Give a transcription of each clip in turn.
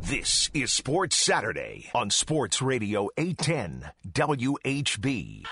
This is Sports Saturday on Sports Radio 810 WHB.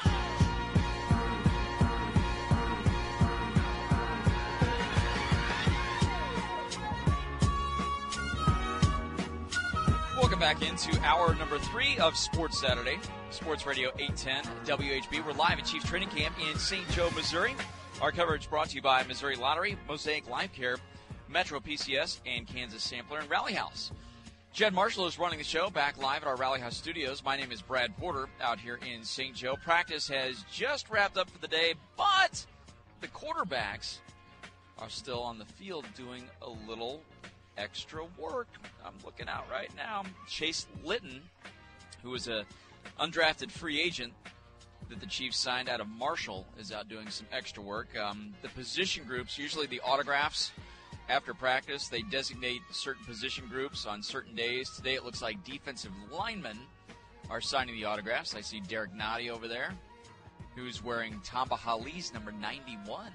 Welcome back into hour number 3 of Sports Saturday, Sports Radio 810 WHB. We're live at Chiefs Training Camp in St. Joe, Missouri. Our coverage brought to you by Missouri Lottery, Mosaic Life Care, Metro PCS, and Kansas Sampler and Rally House. Jed Marshall is running the show back live at our Rally House studios. My name is Brad Porter out here in St. Joe. Practice has just wrapped up for the day, but the quarterbacks are still on the field doing a little extra work. I'm looking out right now. Chase Litton, who is a undrafted free agent that the Chiefs signed out of Marshall, is out doing some extra work. The position groups, usually the autographs, after practice, they designate certain position groups on certain days. Today it looks like defensive linemen are signing the autographs. I see Derek Nottie over there, who's wearing Tamba Hali's number 91.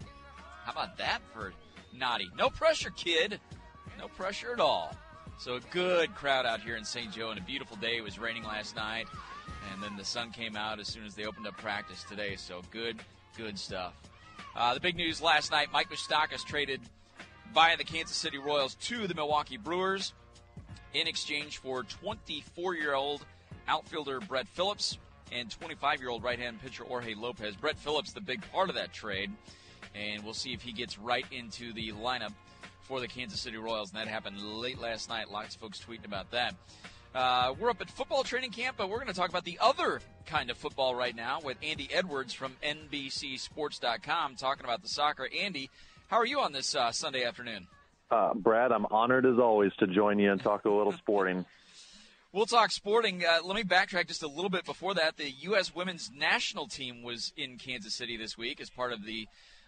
How about that for Nottie? No pressure, kid. No pressure at all. So a good crowd out here in St. Joe, and a beautiful day. It was raining last night, and then the sun came out as soon as they opened up practice today. So good stuff. The big news last night, Mike Moustakas traded via the Kansas City Royals to the Milwaukee Brewers in exchange for 24-year-old outfielder Brett Phillips and 25-year-old right-hand pitcher Jorge Lopez. Brett Phillips, the big part of that trade, and we'll see if he gets right into the lineup for the Kansas City Royals, and that happened late last night. Lots of folks tweeting about that. We're up at football training camp, but we're going to talk about the other kind of football right now with Andy Edwards from NBCSports.com talking about the soccer. Andy, how are you on this Sunday afternoon? Brad, I'm honored as always to join you and talk a little sporting. We'll talk sporting. Let me backtrack just a little bit before that. The U.S. women's national team was in Kansas City this week as part of the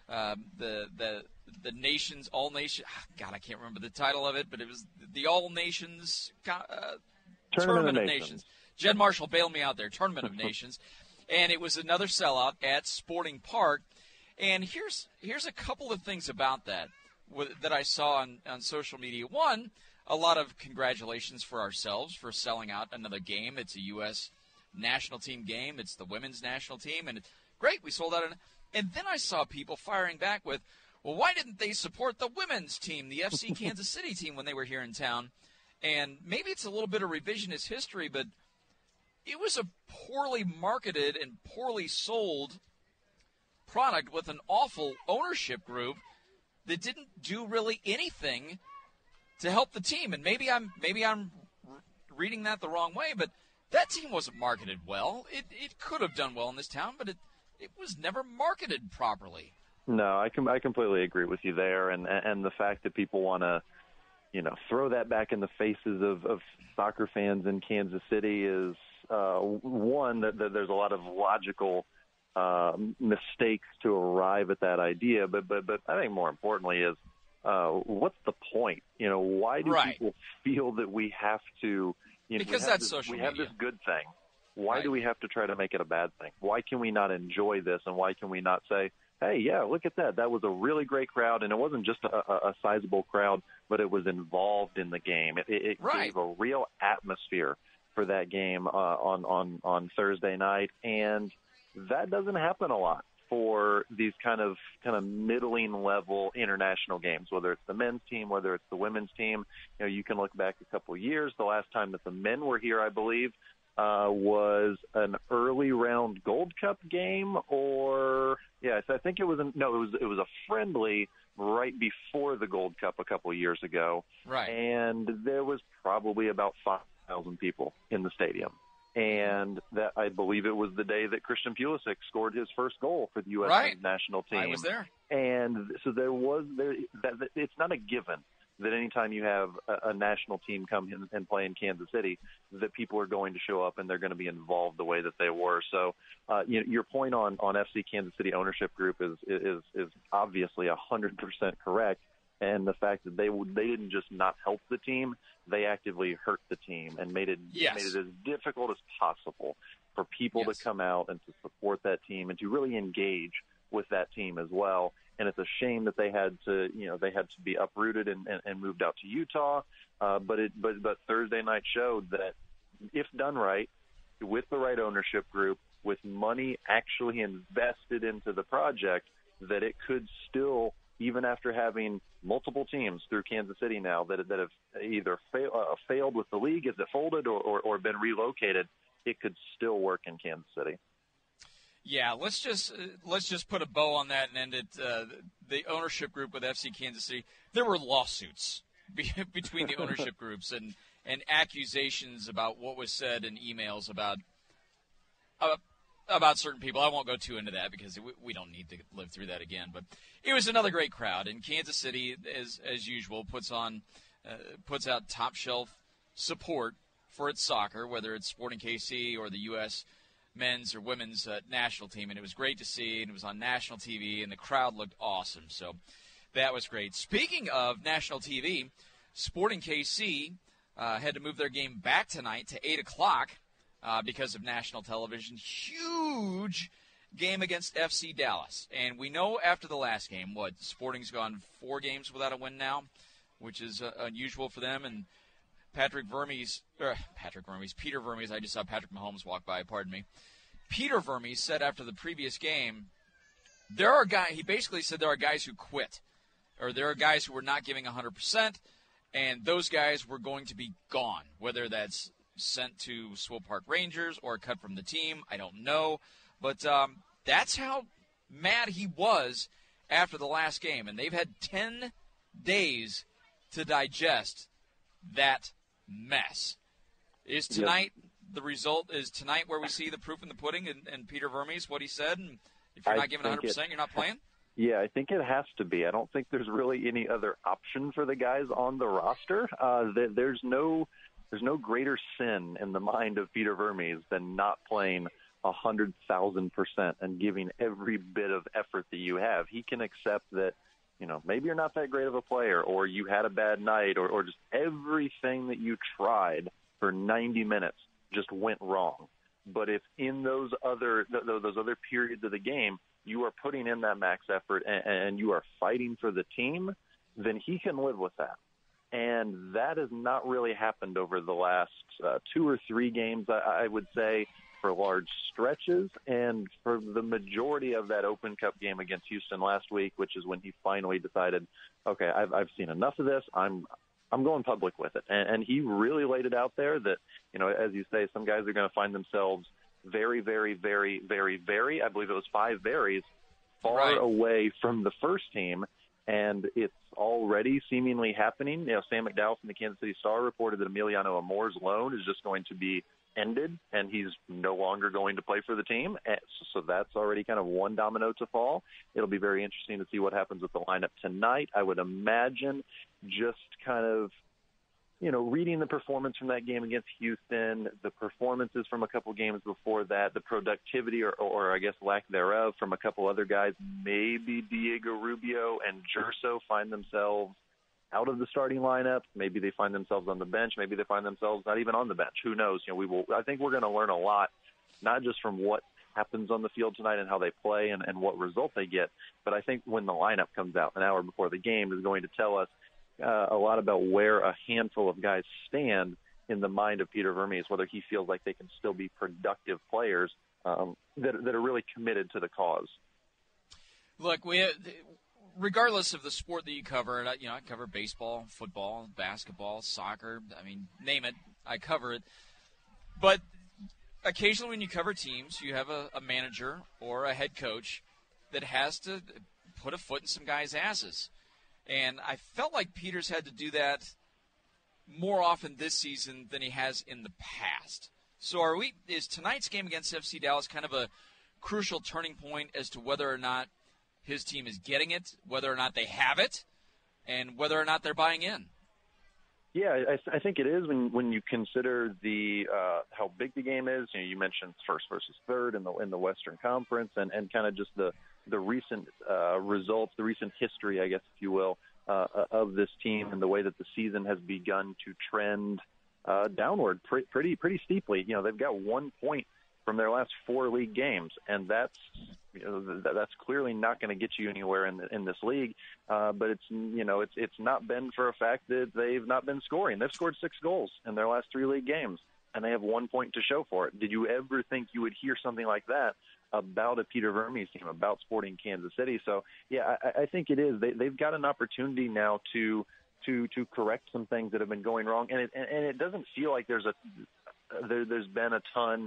nations, all nations. God, I can't remember the title of it, but it was the All Nations Tournament of Nations. Jed Marshall bailed me out there. Tournament of Nations, and it was another sellout at Sporting Park. And here's a couple of things about that I saw on social media. One, a lot of congratulations for ourselves for selling out another game. It's a U.S. national team game. It's the women's national team, and it's great. We sold out. And then I saw people firing back with, well, why didn't they support the women's team, the FC Kansas City team, when they were here in town? And maybe it's a little bit of revisionist history, but it was a poorly marketed and poorly sold product with an awful ownership group that didn't do really anything to help the team. And maybe I'm reading that the wrong way, but that team wasn't marketed well. It could have done well in this town, but it was never marketed properly. No, I completely agree with you there, and the fact that people want to, throw that back in the faces of soccer fans in Kansas City is one that there's a lot of logical mistakes to arrive at that idea, but I think more importantly is what's the point? Why do people feel that we have to? Because that's social media. We have this good thing. Why do we have to try to make it a bad thing? Why can we not enjoy this, and why can we not say, hey, yeah, look at that. That was a really great crowd, and it wasn't just a sizable crowd, but it was involved in the game. It gave a real atmosphere for that game on Thursday night, and that doesn't happen a lot for these kind of middling level international games, whether it's the men's team, whether it's the women's team. You can look back a couple of years. The last time that the men were here, I believe, was an early round Gold Cup game, I think it was it was a friendly right before the Gold Cup a couple of years ago. Right. And there was probably about 5,000 people in the stadium. And that, I believe it was the day that Christian Pulisic scored his first goal for the U.S. national team. I was there. And so it's not a given that anytime you have a national team come in and play in Kansas City, that people are going to show up and they're going to be involved the way that they were. So your point on FC Kansas City ownership group is obviously 100% correct. And the fact that they didn't just not help the team, they actively hurt the team and made it as difficult as possible for people to come out and to support that team and to really engage with that team as well. and it's a shame that they had to be uprooted and moved out to Utah. But Thursday night showed that if done right, with the right ownership group, with money actually invested into the project, that it could still, even after having multiple teams through Kansas City now that have either failed with the league as it folded or been relocated, it could still work in Kansas City. Yeah, let's just put a bow on that and end it. The ownership group with FC Kansas City, there were lawsuits between the ownership groups and accusations about what was said in emails about certain people. I won't go too into that because we don't need to live through that again. But it was another great crowd, and Kansas City, as usual, puts out top shelf support for its soccer, whether it's Sporting KC or the U.S. men's or women's national team. And it was great to see, and it was on national TV, and the crowd looked awesome. So that was great. Speaking of national TV, Sporting KC had to move their game back tonight to 8 o'clock because of national television. Huge game against FC Dallas. And we know after the last game, Sporting's gone 4 games without a win now, which is unusual for them. And Peter Vermes, I just saw Patrick Mahomes walk by, pardon me. Peter Vermes said after the previous game, he basically said there are guys who quit, or there are guys who were not giving 100%, and those guys were going to be gone, whether that's sent to Swope Park Rangers or cut from the team, I don't know. But that's how mad he was after the last game, and they've had 10 days to digest that mess. Is tonight the result? Is tonight where we see the proof in the pudding and Peter Vermes, what he said? And if you're not giving 100%, you're not playing? Yeah, I think it has to be. I don't think there's really any other option for the guys on the roster. There's no greater sin in the mind of Peter Vermes than not playing 100,000% and giving every bit of effort that you have. He can accept that, maybe you're not that great of a player, or you had a bad night, or just everything that you tried for 90 minutes just went wrong. But if in those other periods of the game you are putting in that max effort and you are fighting for the team, then he can live with that. And that has not really happened over the last 2 or 3 games, I would say, for large stretches. And for the majority of that Open Cup game against Houston last week, which is when he finally decided, okay, I've seen enough of this. I'm going public with it. And he really laid it out there that, as you say, some guys are going to find themselves very, very, very, very, very, I believe it was 5 varies, far away from the first team. And it's already seemingly happening. Sam McDowell from the Kansas City Star reported that Emiliano Amor's loan is just going to be ended, and he's no longer going to play for the team. So that's already kind of one domino to fall. It'll be very interesting to see what happens with the lineup tonight. I would imagine just kind of, reading the performance from that game against Houston, the performances from a couple games before that, the productivity or I guess lack thereof from a couple other guys, maybe Diego Rubio and Gerso find themselves out of the starting lineup. Maybe they find themselves on the bench. Maybe they find themselves not even on the bench. Who knows? I think we're going to learn a lot, not just from what happens on the field tonight and how they play and what result they get, but I think when the lineup comes out an hour before the game is going to tell us a lot about where a handful of guys stand in the mind of Peter Vermes, whether he feels like they can still be productive players that are really committed to the cause. Look, regardless of the sport that you cover, and I cover baseball, football, basketball, soccer. I mean, name it, I cover it. But occasionally when you cover teams, you have a manager or a head coach that has to put a foot in some guys' asses. And I felt like Peters had to do that more often this season than he has in the past. So is tonight's game against FC Dallas kind of a crucial turning point as to whether or not his team is getting it, whether or not they have it, and whether or not they're buying in? Yeah, I think it is when you consider the how big the game is. You mentioned first versus third in the Western Conference, and kind of just the recent results, the recent history, I guess, if you will, of this team and the way that the season has begun to trend downward pretty steeply. They've got 1 point from their last 4 league games, and that's clearly not going to get you anywhere in this league. But it's not been for a fact that they've not been scoring. They've scored 6 goals in their last 3 league games, and they have 1 point to show for it. Did you ever think you would hear something like that about a Peter Vermes team, about Sporting Kansas City? So, yeah, I think it is. They've got an opportunity now to correct some things that have been going wrong, and it doesn't feel like there's been a ton,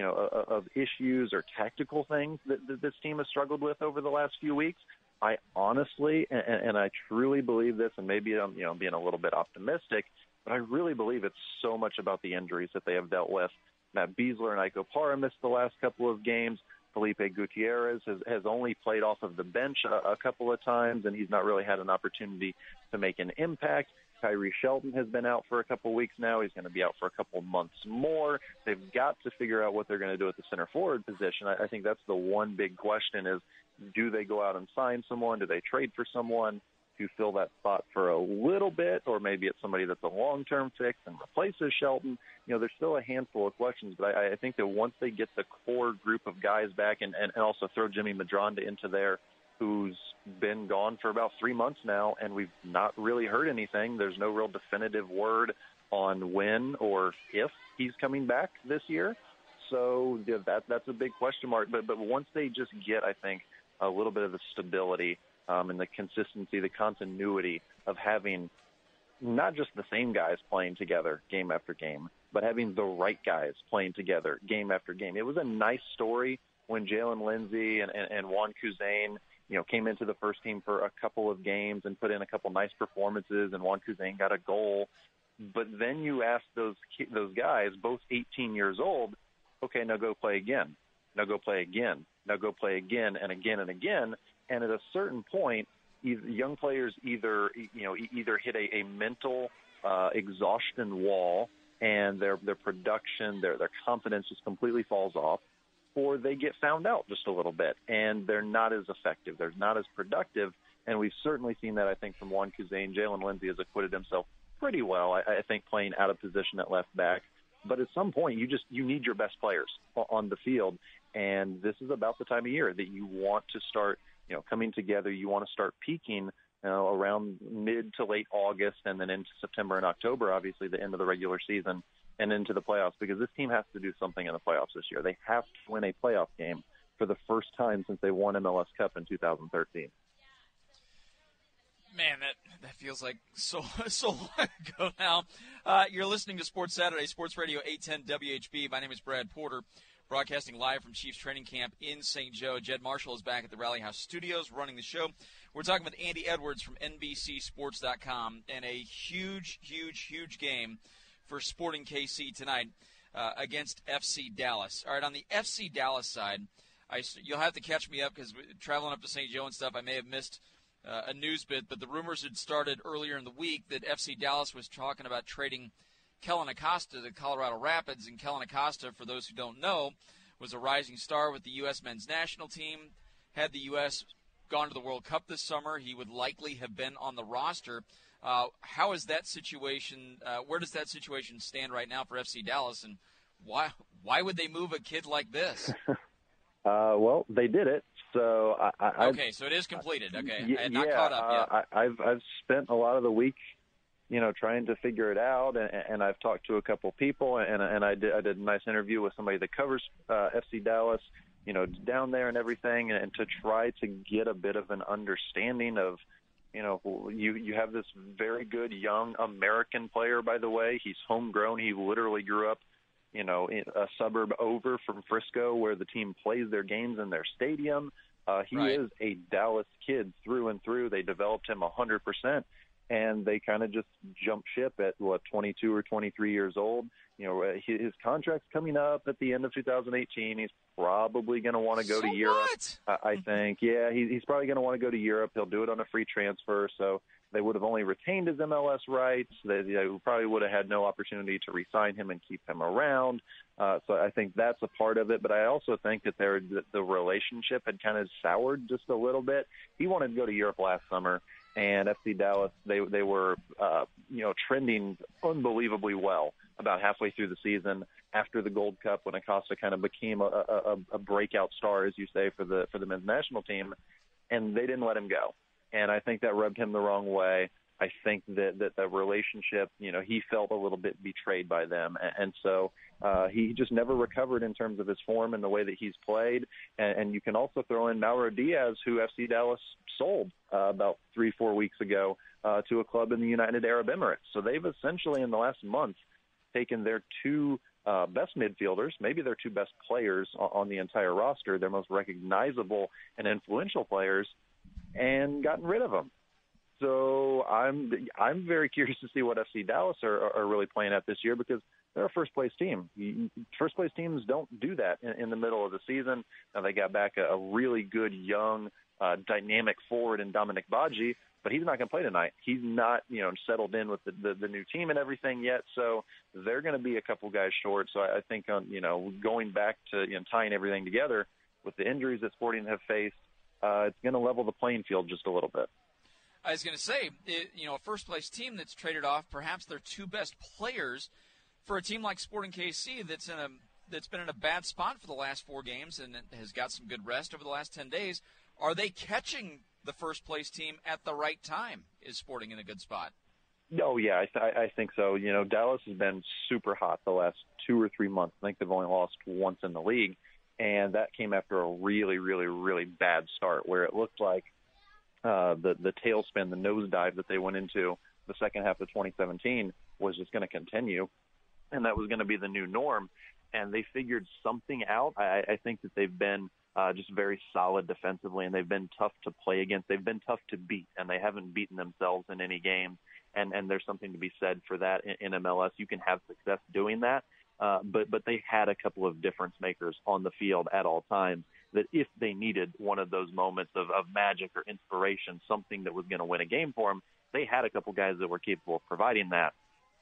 of issues or tactical things that this team has struggled with over the last few weeks. I honestly, and I truly believe this, and maybe I'm being a little bit optimistic, but I really believe it's so much about the injuries that they have dealt with. Matt Besler and Iko Para missed the last couple of games. Felipe Gutierrez has only played off of the bench a couple of times, and he's not really had an opportunity to make an impact. Kyrie Shelton has been out for a couple of weeks now. He's going to be out for a couple of months more. They've got to figure out what they're going to do at the center forward position. I think that's the one big question is, do they go out and sign someone? Do they trade for someone to fill that spot for a little bit, or maybe it's somebody that's a long-term fix and replaces Shelton? There's still a handful of questions, but I think that once they get the core group of guys back and also throw Jimmy Medranda into there, who's been gone for about 3 months now, and we've not really heard anything. There's no real definitive word on when or if he's coming back this year. So that's a big question mark. But once they just get, I think, a little bit of the stability and the consistency, the continuity of having not just the same guys playing together game after game, but having the right guys playing together game after game. It was a nice story when Jalen Lindsey and Juan Kuzain, came into the first team for a couple of games and put in a couple nice performances, and Juan Kuzain got a goal. But then you ask those guys, both 18 years old, okay, now go play again. Now go play again. Now go play again and again and again. And at a certain point, young players either hit a mental exhaustion wall, and their production, their confidence just completely falls off, or they get found out just a little bit, and they're not as effective. They're not as productive, and we've certainly seen that, I think, from Juan Kuzain. Jalen Lindsey has acquitted himself pretty well, I think, playing out of position at left back. But at some point, you need your best players on the field, and this is about the time of year that you want to start coming together. You want to start peaking around mid to late August, and then into September and October, obviously the end of the regular season, and into the playoffs, because this team has to do something in the playoffs this year. They have to win a playoff game for the first time since they won MLS Cup in 2013. Man, that feels like so long ago now. You're listening to Sports Saturday, Sports Radio 810 WHB. My name is Brad Porter, broadcasting live from Chiefs Training Camp in St. Joe. Jed Marshall is back at the Rally House Studios running the show. We're talking with Andy Edwards from NBCSports.com, and a huge, huge, huge game for Sporting KC tonight against FC Dallas. All right, on the FC Dallas side, you'll have to catch me up because traveling up to St. Joe and stuff, I may have missed a news bit, but the rumors had started earlier in the week that FC Dallas was talking about trading Kellen Acosta to Colorado Rapids, and Kellen Acosta, for those who don't know, was a rising star with the U.S. men's national team. Had the U.S. gone to the World Cup this summer, he would likely have been on the roster. How is that situation? Where does that situation stand right now for FC Dallas, and why would they move a kid like this? Well, they did it. So okay, so it is completed. Okay, I had not caught up yet. I've spent a lot of the week, trying to figure it out, and I've talked to a couple people, and I did a nice interview with somebody that covers FC Dallas, down there and everything, and to try to get a bit of an understanding of, you have this very good young American player, by the way. He's homegrown. He literally grew up, in a suburb over from Frisco, where the team plays their games in their stadium. He Right. is a Dallas kid through and through. They developed him 100%, and they kind of just jumped ship at 22 or 23 years old. His contract's coming up at the end of 2018. He's probably going to want to go to Europe. I think, yeah, he's probably going to want to go to Europe. He'll do it on a free transfer, so they would have only retained his MLS rights. They probably would have had no opportunity to re-sign him and keep him around. So I think that's a part of it. But I also think that the relationship had kind of soured just a little bit. He wanted to go to Europe last summer, and FC Dallas, they were trending unbelievably well about halfway through the season after the Gold Cup, when Acosta kind of became a breakout star, as you say, for the men's national team, and they didn't let him go. And I think that rubbed him the wrong way. I think that the relationship, he felt a little bit betrayed by them. And so he just never recovered in terms of his form and the way that he's played. And you can also throw in Mauro Diaz, who FC Dallas sold about 3-4 weeks ago to a club in the United Arab Emirates. So they've essentially, in the last month, taken their two best midfielders, maybe their two best players on the entire roster, their most recognizable and influential players, and gotten rid of them. So I'm very curious to see what FC Dallas are really playing at this year, because they're a first-place team. First-place teams don't do that in the middle of the season. Now, they got back a really good, young, dynamic forward in Dominic Badji, but he's not going to play tonight. He's not, settled in with the new team and everything yet, so they're going to be a couple guys short. So I think, going back to tying everything together with the injuries that Sporting have faced, it's going to level the playing field just a little bit. I was going to say, a first-place team that's traded off perhaps their two best players for a team like Sporting KC that's been in a bad spot for the last 4 games and has got some good rest over the last 10 days. Are they catching the first-place team at the right time? Is Sporting in a good spot? Oh, yeah, I think so. Dallas has been super hot the last 2 or 3 months. I think they've only lost once in the league, and that came after a really, really, really bad start where it looked like the tailspin, the nosedive that they went into the second half of 2017 was just going to continue, and that was going to be the new norm. And they figured something out. I think that they've been just very solid defensively, and they've been tough to play against. They've been tough to beat, and they haven't beaten themselves in any game. And there's something to be said for that in MLS. You can have success doing that, but they had a couple of difference makers on the field at all times, that if they needed one of those moments of magic or inspiration, something that was going to win a game for them, they had a couple guys that were capable of providing that.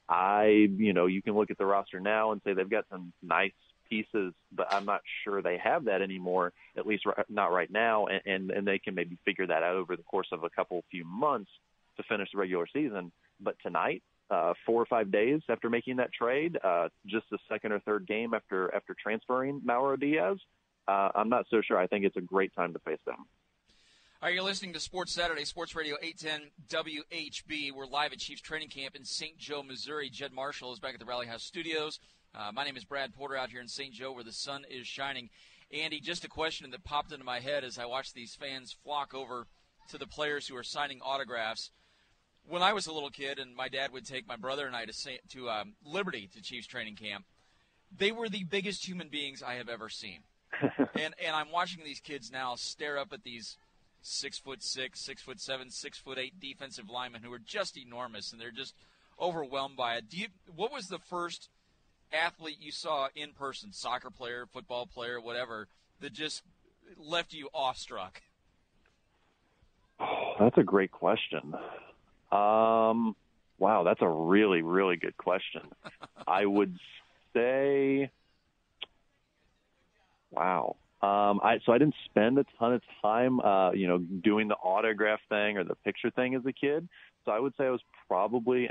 You can look at the roster now and say they've got some nice pieces, but I'm not sure they have that anymore, at least not right now, and they can maybe figure that out over the course of a few months to finish the regular season. But tonight, 4 or 5 days after making that trade, just the second or third game after transferring Mauro Diaz, I'm not so sure. I think it's a great time to face them. All right, you're listening to Sports Saturday, Sports Radio 810 WHB. We're live at Chiefs Training Camp in St. Joe, Missouri. Jed Marshall is back at the Rally House Studios. My name is Brad Porter out here in St. Joe where the sun is shining. Andy, just a question that popped into my head as I watched these fans flock over to the players who are signing autographs. When I was a little kid and my dad would take my brother and I to Liberty to Chiefs Training Camp, they were the biggest human beings I have ever seen. and I'm watching these kids now stare up at these 6'6", 6'7", 6'8" defensive linemen who are just enormous, and they're just overwhelmed by it. What was the first athlete you saw in person, soccer player, football player, whatever, that just left you awestruck? Oh, that's a great question. Wow, that's a really, really good question. I would say, wow. So I didn't spend a ton of time, doing the autograph thing or the picture thing as a kid. So I would say I was probably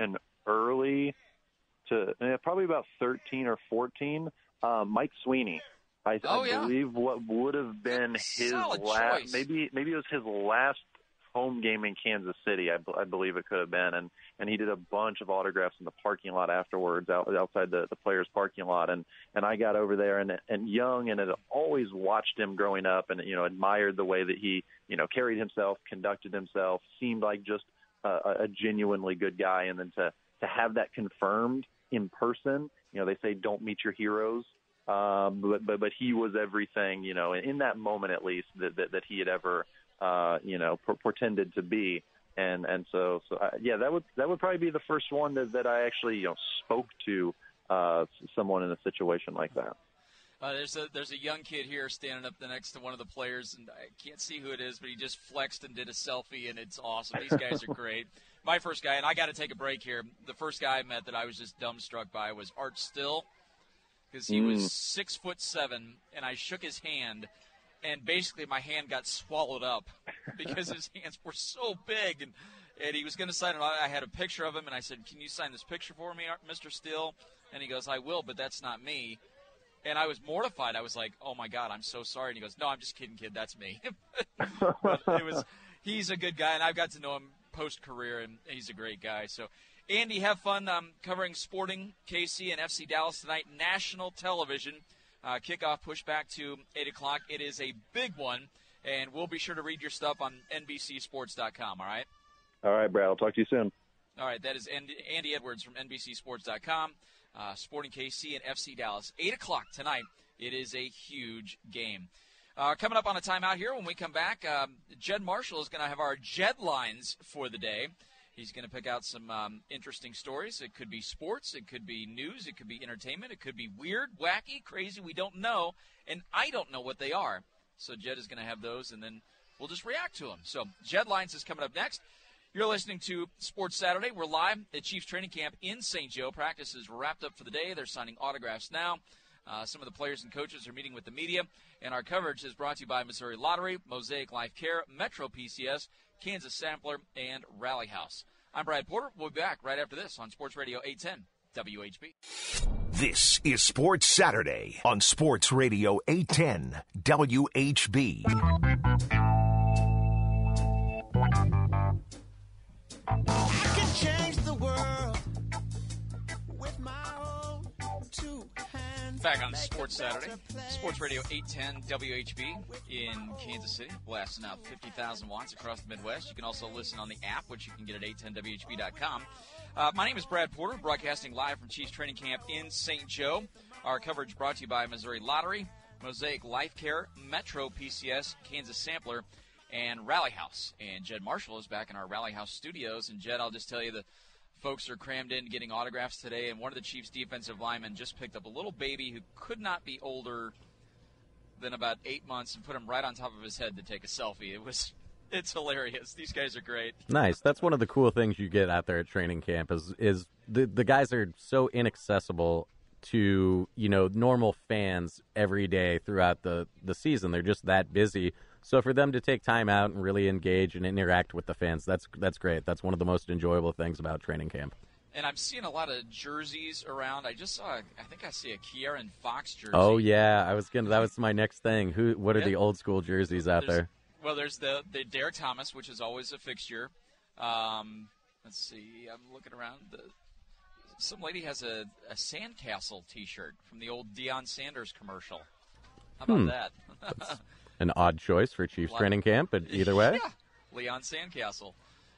probably about 13 or 14. Mike Sweeney. I believe what would have been his last, maybe it was his last home game in Kansas City. I believe it could have been, and he did a bunch of autographs in the parking lot afterwards, outside the players' parking lot, and I got over there and young, and had always watched him growing up, and admired the way that he carried himself, conducted himself, seemed like just a genuinely good guy, and then to have that confirmed in person, they say don't meet your heroes. But he was everything, in that moment at least that he had ever pretended to be, and so that would probably be the first one that I actually spoke to someone in a situation like that. There's a young kid here standing up next to one of the players, and I can't see who it is, but he just flexed and did a selfie, and it's awesome. These guys are great. My first guy, and I got to take a break here. The first guy I met that I was just dumbstruck by was Art Still, because he was 6'7", and I shook his hand, and basically my hand got swallowed up because his hands were so big, And he was going to sign it. I had a picture of him, and I said, "Can you sign this picture for me, Mr. Steele?" And he goes, "I will, but that's not me." And I was mortified. I was like, "Oh my God, I'm so sorry." And he goes, "No, I'm just kidding, kid. That's me." But he's a good guy, and I've got to know him post-career, and he's a great guy. So, Andy, have fun covering Sporting KC and FC Dallas tonight, national television. Kickoff pushed back to 8 o'clock. It is a big one, and we'll be sure to read your stuff on NBCSports.com, all right? All right, Brad. I'll talk to you soon. All right, that is Andy Edwards from NBCSports.com, Sporting KC and FC Dallas. 8 o'clock tonight. It is a huge game. Coming up on a timeout here, when we come back, Jed Marshall is going to have our Jed lines for the day. He's going to pick out some interesting stories. It could be sports. It could be news. It could be entertainment. It could be weird, wacky, crazy. We don't know, and I don't know what they are. So Jed is going to have those, and then we'll just react to them. So Jed lines is coming up next. You're listening to Sports Saturday. We're live at Chiefs Training Camp in St. Joe. Practices were wrapped up for the day. They're signing autographs now. Some of the players and coaches are meeting with the media. And our coverage is brought to you by Missouri Lottery, Mosaic Life Care, Metro PCS, Kansas Sampler, and Rally House. I'm Brad Porter. We'll be back right after this on Sports Radio 810 WHB. This is Sports Saturday on Sports Radio 810 WHB. I can change the world with my own two hands. Back on Sports Saturday, Sports Radio 810 WHB in Kansas City, blasting out 50,000 watts across the Midwest. You can also listen on the app, which you can get at 810WHB.com. My name is Brad Porter, broadcasting live from Chiefs Training Camp in St. Joe. Our coverage brought to you by Missouri Lottery, Mosaic Life Care, Metro PCS, Kansas Sampler, and Rally House. And Jed Marshall is back in our Rally House studios. And, Jed, I'll just tell you, the folks are crammed in getting autographs today, and one of the Chiefs' defensive linemen just picked up a little baby who could not be older than about 8 months and put him right on top of his head to take a selfie. It's hilarious. These guys are great. Nice. That's one of the cool things you get out there at training camp is the guys are so inaccessible to, normal fans every day throughout the season. They're just that busy. So for them to take time out and really engage and interact with the fans, that's great. That's one of the most enjoyable things about training camp. And I'm seeing a lot of jerseys around. I just saw, I think I see a Kieran Fox jersey. Oh yeah, that was my next thing. What are the old school jerseys out there? Well, there's the Derek Thomas, which is always a fixture. Let's see, I'm looking around. Some lady has a Sandcastle T-shirt from the old Deion Sanders commercial. How about that? An odd choice for Chiefs training camp, but either way. Yeah, Leon Sandcastle.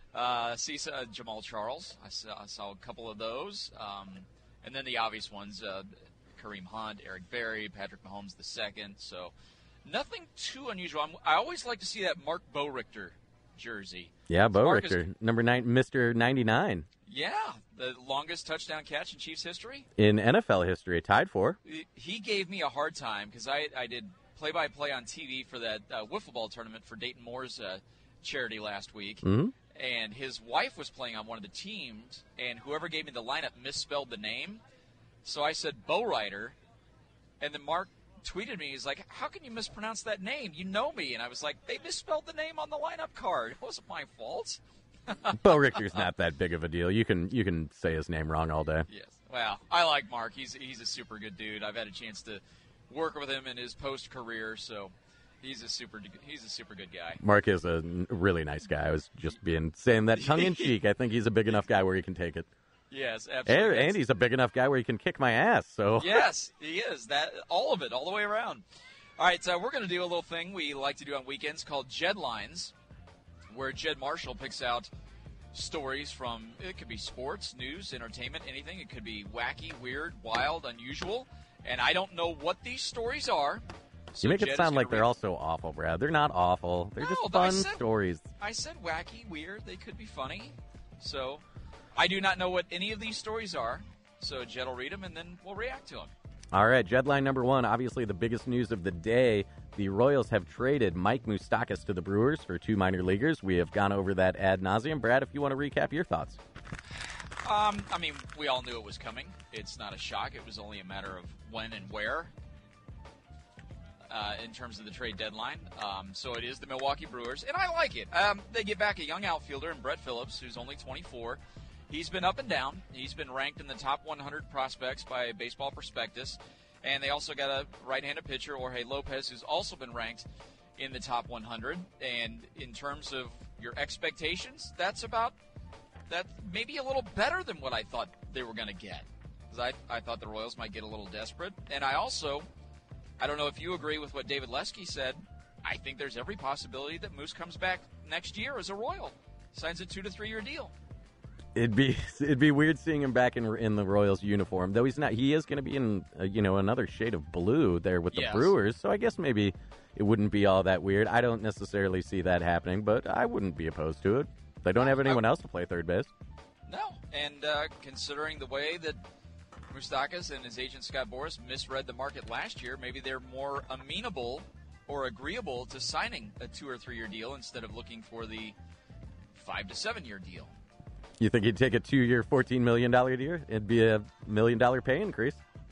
See Jamal Charles. I saw a couple of those. And then the obvious ones, Kareem Hunt, Eric Berry, Patrick Mahomes II. So nothing too unusual. I always like to see that Mark Boerichter jersey. Yeah, Boerichter, number 9, Mr. 99. Yeah, the longest touchdown catch in Chiefs history. In NFL history, tied for. He gave me a hard time because I did play-by-play on TV for that wiffle ball tournament for Dayton Moore's charity last week. Mm-hmm. And his wife was playing on one of the teams, and whoever gave me the lineup misspelled the name. So I said Boerichter, and then Mark tweeted me. He's like, "How can you mispronounce that name? You know me." And I was like, "They misspelled the name on the lineup card. It wasn't my fault." Boerichter's not that big of a deal. You can say his name wrong all day. Yes. Well, I like Mark. He's a super good dude. I've had a chance to work with him in his post-career, so he's a super good guy. Mark is a really nice guy. I was just saying that tongue-in-cheek. I think he's a big enough guy where he can take it. Yes, absolutely. And he's a big enough guy where he can kick my ass. So yes, he is. That all of it, all the way around. All right, so we're going to do a little thing we like to do on weekends called Jed Lines, where Jed Marshall picks out stories from, it could be sports, news, entertainment, anything. It could be wacky, weird, wild, unusual. And I don't know what these stories are. So you make Jed it sound like they're all so awful, Brad. They're not awful. They're just fun stories. I said wacky, weird. They could be funny. So I do not know what any of these stories are. So Jed will read them, and then we'll react to them. All right, Jed line number 1, obviously the biggest news of the day. The Royals have traded Mike Moustakas to the Brewers for 2 minor leaguers. We have gone over that ad nauseum. Brad, if you want to recap your thoughts. I mean, we all knew it was coming. It's not a shock. It was only a matter of when and where. in terms of the trade deadline. So it is the Milwaukee Brewers, and I like it. They get back a young outfielder in Brett Phillips, who's only 24. He's been up and down. He's been ranked in the top 100 prospects by Baseball Prospectus. And they also got a right-handed pitcher, Jorge Lopez, who's also been ranked in the top 100. And in terms of your expectations, that's maybe a little better than what I thought they were going to get. Because I thought the Royals might get a little desperate. And I don't know if you agree with what David Lesky said. I think there's every possibility that Moose comes back next year as a Royal, signs a 2 to 3 year deal. It'd be weird seeing him back in the Royals uniform, though he's not. He is going to be in another shade of blue there with the Brewers, so I guess maybe it wouldn't be all that weird. I don't necessarily see that happening, but I wouldn't be opposed to it. They don't have anyone else to play third base. No, and considering the way that Moustakas and his agent Scott Boras misread the market last year, maybe they're more amenable or agreeable to signing a 2 or 3 year deal instead of looking for the 5 to 7 year deal. You think he'd take a 2-year, $14 million deal? It'd be a $1 million pay increase.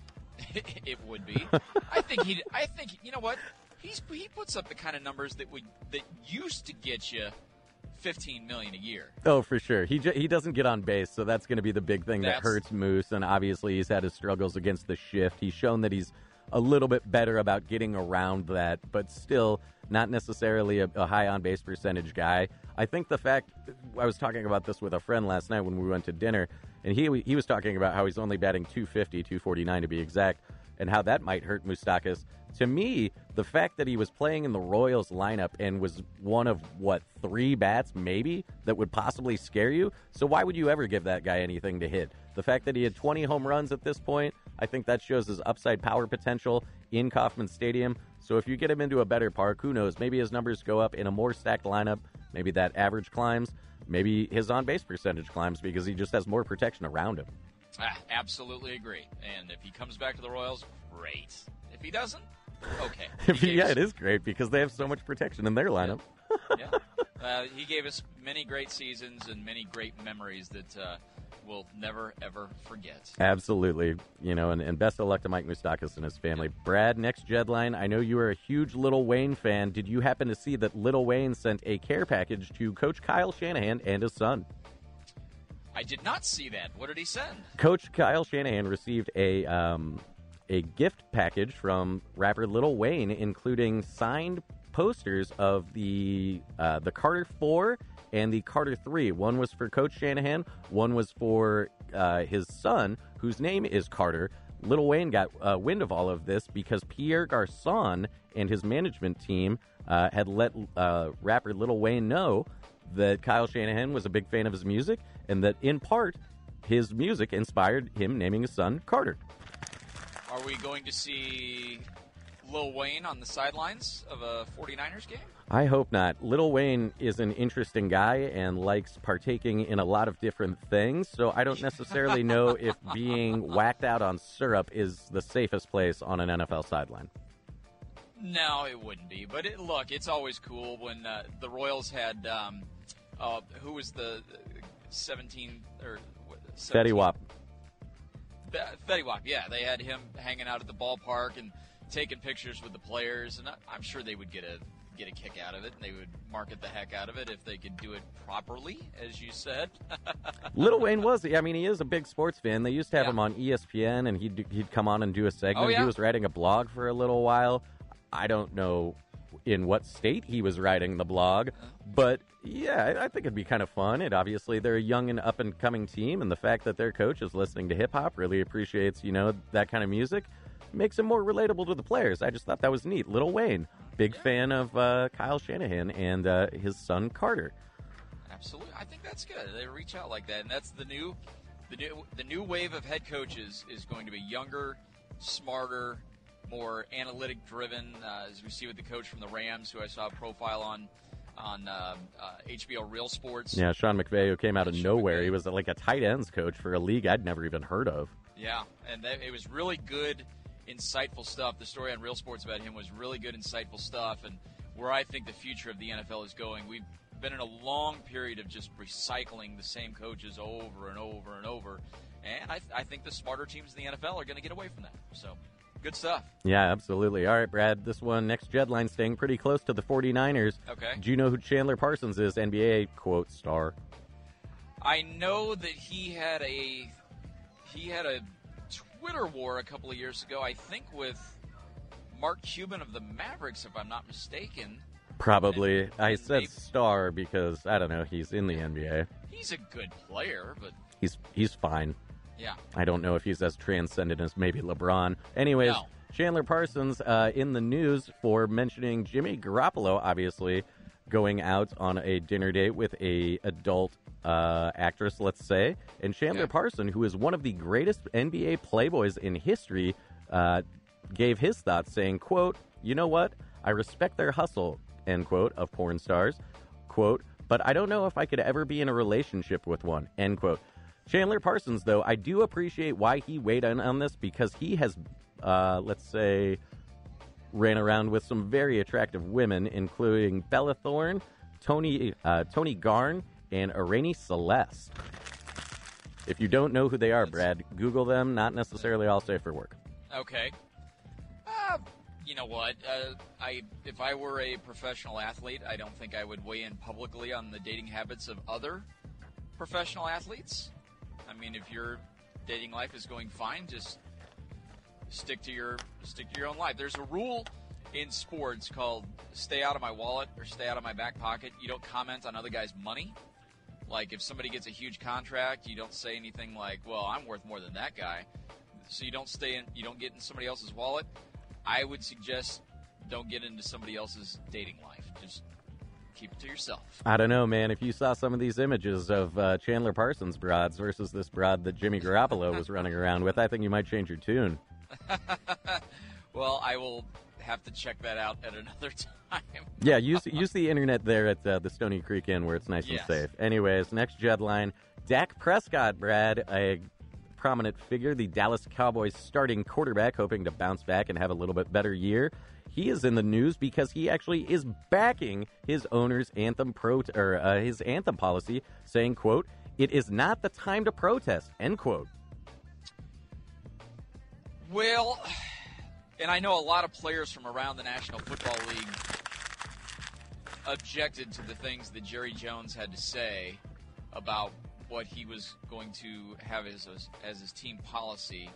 It would be. I think you know what? He puts up the kind of numbers that used to get you $15 million a year. Oh, for sure. He doesn't get on base, so that's going to be the big thing that hurts Moose. And obviously, he's had his struggles against the shift. He's shown that he's a little bit better about getting around that, but still not necessarily a high on base percentage guy. I think the fact, I was talking about this with a friend last night when we went to dinner, and he was talking about how he's only batting 250, 249 to be exact, and how that might hurt Moustakas. To me, the fact that he was playing in the Royals lineup and was one of, 3 bats maybe that would possibly scare you? So why would you ever give that guy anything to hit? The fact that he had 20 home runs at this point, I think that shows his upside power potential in Kauffman Stadium. So if you get him into a better park, who knows? Maybe his numbers go up in a more stacked lineup. Maybe that average climbs. Maybe his on-base percentage climbs because he just has more protection around him. Absolutely agree. And if he comes back to the Royals, great. If he doesn't, okay. It is great because they have so much protection in their lineup. Yeah. He gave us many great seasons and many great memories that we'll never, ever forget. Absolutely. And best of luck to Mike Moustakas and his family. Brad, next deadline, I know you are a huge Lil Wayne fan. Did you happen to see that Lil Wayne sent a care package to Coach Kyle Shanahan and his son? I did not see that. What did he send? Coach Kyle Shanahan received a gift package from rapper Lil Wayne, including signed posters of the Carter 4 and the Carter 3. One was for Coach Shanahan. One was for his son, whose name is Carter. Lil Wayne got wind of all of this because Pierre Garçon and his management team had let rapper Lil Wayne know that Kyle Shanahan was a big fan of his music and that, in part, his music inspired him naming his son Carter. Are we going to see Lil Wayne on the sidelines of a 49ers game? I hope not. Lil Wayne is an interesting guy and likes partaking in a lot of different things, so I don't necessarily know if being whacked out on syrup is the safest place on an NFL sideline. No, it wouldn't be. But look, it's always cool when the Royals had who was the 17 or 17? Fetty Wap. Fetty Wap, yeah. They had him hanging out at the ballpark and taking pictures with the players, and I'm sure they would get a kick out of it, and they would market the heck out of it if they could do it properly, as you said. Lil Wayne he is a big sports fan. They used to have him on ESPN, and he'd come on and do a segment. Oh, yeah? He was writing a blog for a little while. I don't know in what state he was writing the blog, but yeah, I think it'd be kind of fun. They're a young and up-and-coming team, and the fact that their coach is listening to hip-hop, really appreciates, that kind of music, makes him more relatable to the players. I just thought that was neat. Lil Wayne, big fan of Kyle Shanahan and his son Carter. Absolutely. I think that's good. They reach out like that, and that's the new wave of head coaches is going to be younger, smarter, more analytic driven, as we see with the coach from the Rams, who I saw a profile on HBO Real Sports. Yeah, Sean McVay, who came out of nowhere. He was like a tight ends coach for a league I'd never even heard of. Yeah, and it was really good, insightful stuff. The story on Real Sports about him was really good, insightful stuff, and where I think the future of the NFL is going. We've been in a long period of just recycling the same coaches over and over and over, and I think the smarter teams in the NFL are going to get away from that. So, Good stuff. Yeah, absolutely. All right, Brad, this one, next Jedline, staying pretty close to the 49ers. Okay. Do you know who Chandler Parsons is, NBA, quote, star? I know that he had a Twitter war a couple of years ago, I think with Mark Cuban of the Mavericks, if I'm not mistaken. Probably. I said star because, I don't know, he's in the NBA. He's a good player, but... He's fine. Yeah. I don't know if he's as transcendent as maybe LeBron. Anyways, No. Chandler Parsons in the news for mentioning Jimmy Garoppolo, obviously, going out on a dinner date with a adult actress, let's say. And Chandler Parsons, who is one of the greatest NBA playboys in history, gave his thoughts saying, quote, "You know what? I respect their hustle," end quote, of porn stars, quote, "but I don't know if I could ever be in a relationship with one," end quote. Chandler Parsons, though, I do appreciate why he weighed in on this because he has, let's say, ran around with some very attractive women, including Bella Thorne, Tony Garn, and Irene Celeste. If you don't know who they are, Brad, Google them. Not necessarily all safe for work. Okay. You know what? If I were a professional athlete, I don't think I would weigh in publicly on the dating habits of other professional athletes. I mean, if your dating life is going fine, just stick to your own life. There's a rule in sports called "stay out of my wallet" or "stay out of my back pocket." You don't comment on other guys' money. Like if somebody gets a huge contract, you don't say anything like, "Well, I'm worth more than that guy." So you don't get in somebody else's wallet. I would suggest don't get into somebody else's dating life. Just keep it to yourself. I don't know, man. If you saw some of these images of Chandler Parsons broads versus this broad that Jimmy Garoppolo was running around with, I think you might change your tune. Well, I will have to check that out at another time. Yeah, use the internet there at the Stony Creek Inn where it's nice and safe. Anyways, next Jedline, Dak Prescott, Brad, a prominent figure, the Dallas Cowboys starting quarterback, hoping to bounce back and have a little bit better year. He is in the news because he actually is backing his owner's anthem his anthem policy, saying, quote, "It is not the time to protest," end quote. Well, and I know a lot of players from around the National Football League objected to the things that Jerry Jones had to say about what he was going to have as his team policy.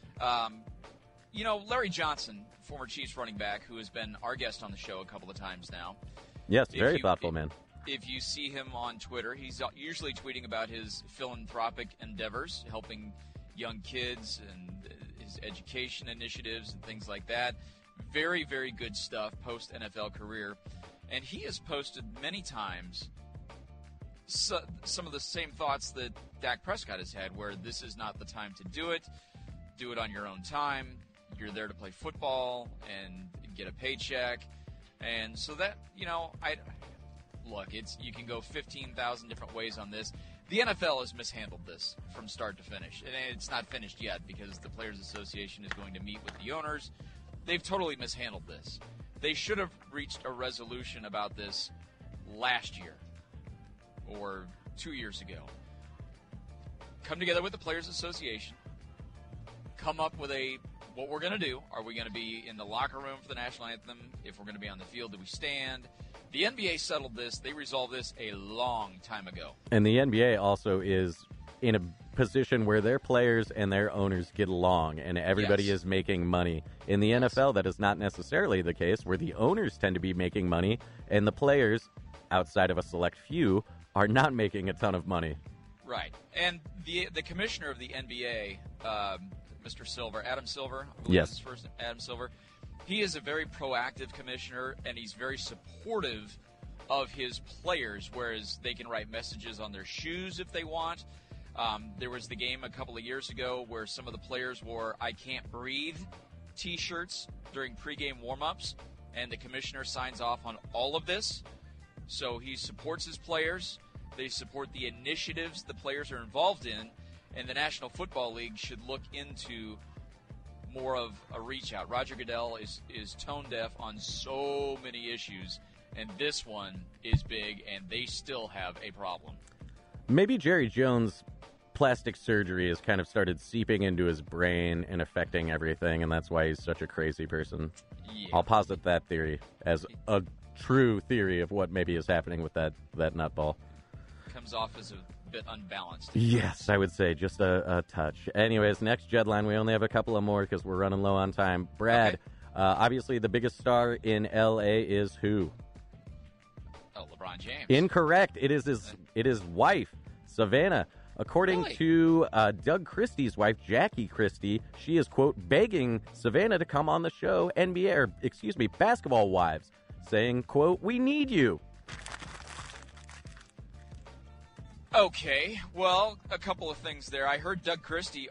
You know, Larry Johnson, former Chiefs running back, who has been our guest on the show a couple of times now. Yes, very thoughtful man. If you see him on Twitter, he's usually tweeting about his philanthropic endeavors, helping young kids and his education initiatives and things like that. Very, very good stuff post-NFL career. And he has posted many times some of the same thoughts that Dak Prescott has had, where this is not the time to do it. Do it on your own time. You're there to play football and get a paycheck. And so that, you know, you can go 15,000 different ways on this. The NFL has mishandled this from start to finish. And it's not finished yet because the Players Association is going to meet with the owners. They've totally mishandled this. They should have reached a resolution about this last year or 2 years ago. Come together with the Players Association. Come up with what we're going to do. Are we going to be in the locker room for the national anthem? If we're going to be on the field, do we stand? The NBA settled this. They resolved this a long time ago. And the NBA also is in a position where their players and their owners get along and everybody is making money. In the NFL, that is not necessarily the case, where the owners tend to be making money and the players, outside of a select few, are not making a ton of money. Right. And the commissioner of the NBA, Mr. Silver, Adam Silver, yes, his first name, Adam Silver, he is a very proactive commissioner, and he's very supportive of his players, whereas they can write messages on their shoes if they want. There was the game a couple of years ago where some of the players wore "I Can't Breathe" T-shirts during pregame warm-ups, and the commissioner signs off on all of this. So he supports his players. They support the initiatives the players are involved in, and the National Football League should look into more of a reach-out. Roger Goodell is tone-deaf on so many issues, and this one is big, and they still have a problem. Maybe Jerry Jones plastic surgery has kind of started seeping into his brain and affecting everything, and that's why he's such a crazy person. Yeah. I'll posit that theory as a true theory of what maybe is happening with that nutball. Comes off as a bit unbalanced. Yes, I would say just a touch. Anyways, next Jedline, we only have a couple of more because we're running low on time. Brad, obviously the biggest star in L.A. is who? Oh, LeBron James. Incorrect. It is his wife, Savannah. According to Doug Christie's wife, Jackie Christie, she is, quote, begging Savannah to come on the show, Basketball Wives, saying, quote, we need you. Okay, well, a couple of things there. I heard Doug Christie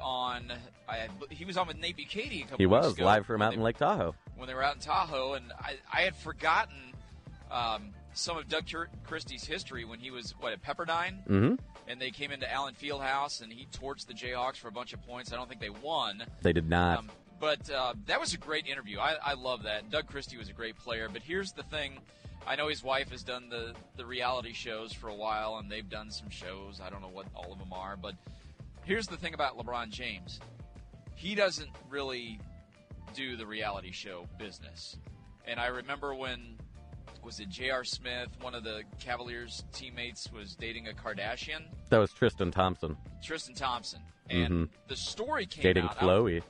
he was on with Nate Bukaty a couple weeks ago. He was, live from out in Lake Tahoe. When they were out in Tahoe, and I had forgotten some of Doug Christie's history when he was, at Pepperdine? Mm-hmm. And they came into Allen Fieldhouse, and he torched the Jayhawks for a bunch of points. I don't think they won. They did not. But that was a great interview. I love that. Doug Christie was a great player. But here's the thing. I know his wife has done the reality shows for a while, and they've done some shows. I don't know what all of them are. But here's the thing about LeBron James. He doesn't really do the reality show business. And I remember when, was it J.R. Smith, one of the Cavaliers teammates, was dating a Kardashian? That was Tristan Thompson. And the story came dating out. Chloe.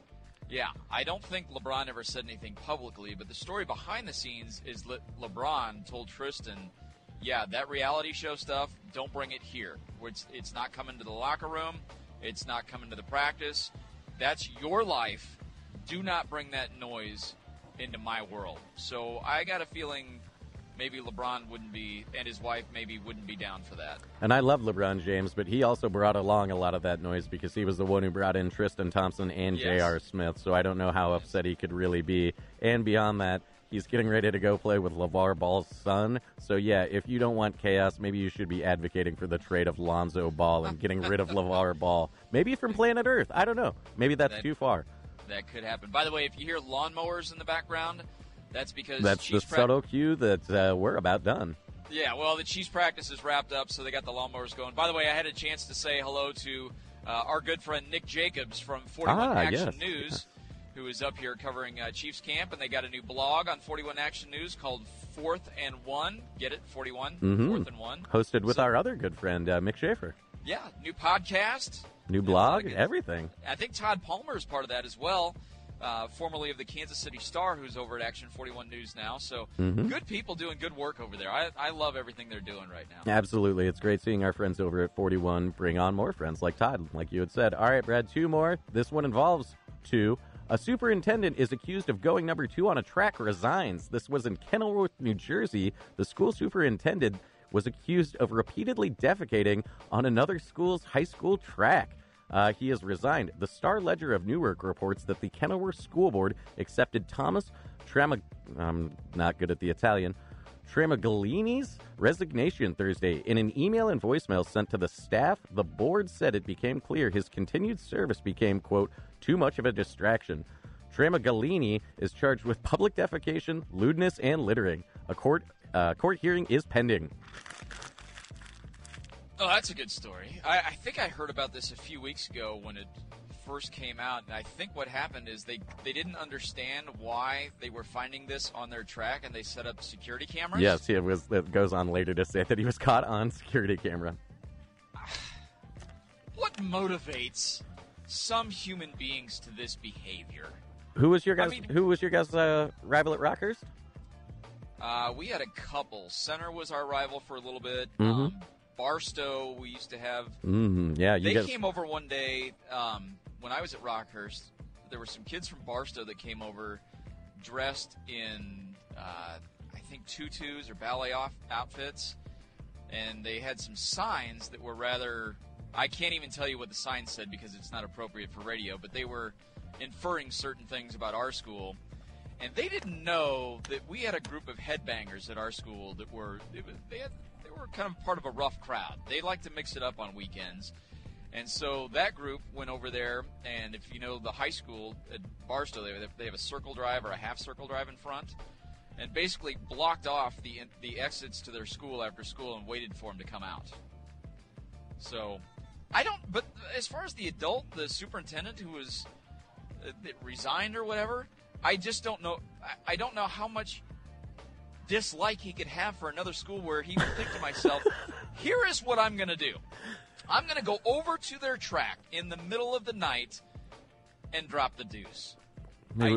I don't think LeBron ever said anything publicly, but the story behind the scenes is LeBron told Tristan, that reality show stuff, don't bring it here. It's not coming to the locker room. It's not coming to the practice. That's your life. Do not bring that noise into my world. So I got a feeling maybe LeBron and his wife wouldn't be down for that. And I love LeBron James, but he also brought along a lot of that noise because he was the one who brought in Tristan Thompson and J.R. Smith, so I don't know how upset he could really be. And beyond that, he's getting ready to go play with LeVar Ball's son. So, if you don't want chaos, maybe you should be advocating for the trade of Lonzo Ball and getting rid of LeVar Ball. Maybe from planet Earth. I don't know. Maybe that's too far. That could happen. By the way, if you hear lawnmowers in the background, that's because that's the subtle cue that we're about done. Yeah, well, the Chiefs practice is wrapped up, so they got the lawnmowers going. By the way, I had a chance to say hello to our good friend Nick Jacobs from 41 Action News, who is up here covering Chiefs camp, and they got a new blog on 41 Action News called 4th and 1. Get it? 41? 4th and 1. Hosted with our other good friend, Mick Schaefer. Yeah, new podcast. New blog, everything. I think Todd Palmer is part of that as well. Formerly of the Kansas City Star, who's over at Action 41 News now. So good people doing good work over there. I love everything they're doing right now. Absolutely. It's great seeing our friends over at 41 bring on more friends like Todd, like you had said. All right, Brad, 2 more. This one involves 2. A superintendent is accused of going number 2 on a track resigns. This was in Kenilworth, New Jersey. The school superintendent was accused of repeatedly defecating on another school's high school track. He has resigned. The Star Ledger of Newark reports that the Kenilworth School Board accepted Thomas I'm not good at the Italian, Tramagallini's resignation Thursday. In an email and voicemail sent to the staff, the board said it became clear his continued service became, quote, too much of a distraction. Tramagallini is charged with public defecation, lewdness, and littering. A court hearing is pending. Oh, that's a good story. I think I heard about this a few weeks ago when it first came out, and I think what happened is they didn't understand why they were finding this on their track, and they set up security cameras. Yes, it goes on later to say that he was caught on security camera. What motivates some human beings to this behavior? Who was your guys' rival at Rockhurst? We had a couple. Center was our rival for a little bit. Barstow, we used to have. They came over one day when I was at Rockhurst. There were some kids from Barstow that came over dressed in, I think, tutus or ballet outfits. And they had some signs that were rather, I can't even tell you what the sign said because it's not appropriate for radio, but they were inferring certain things about our school. And they didn't know that we had a group of headbangers at our school that were they were kind of part of a rough crowd. They like to mix it up on weekends. And so that group went over there, and if you know the high school at Barstow, they have a circle drive or a half circle drive in front, and basically blocked off the exits to their school after school and waited for them to come out. So I don't. But as far as the adult, the superintendent who was that resigned or whatever, I just don't know. I don't know how much dislike he could have for another school where he would think to myself, here is what I'm going to do. I'm going to go over to their track in the middle of the night and drop the deuce. I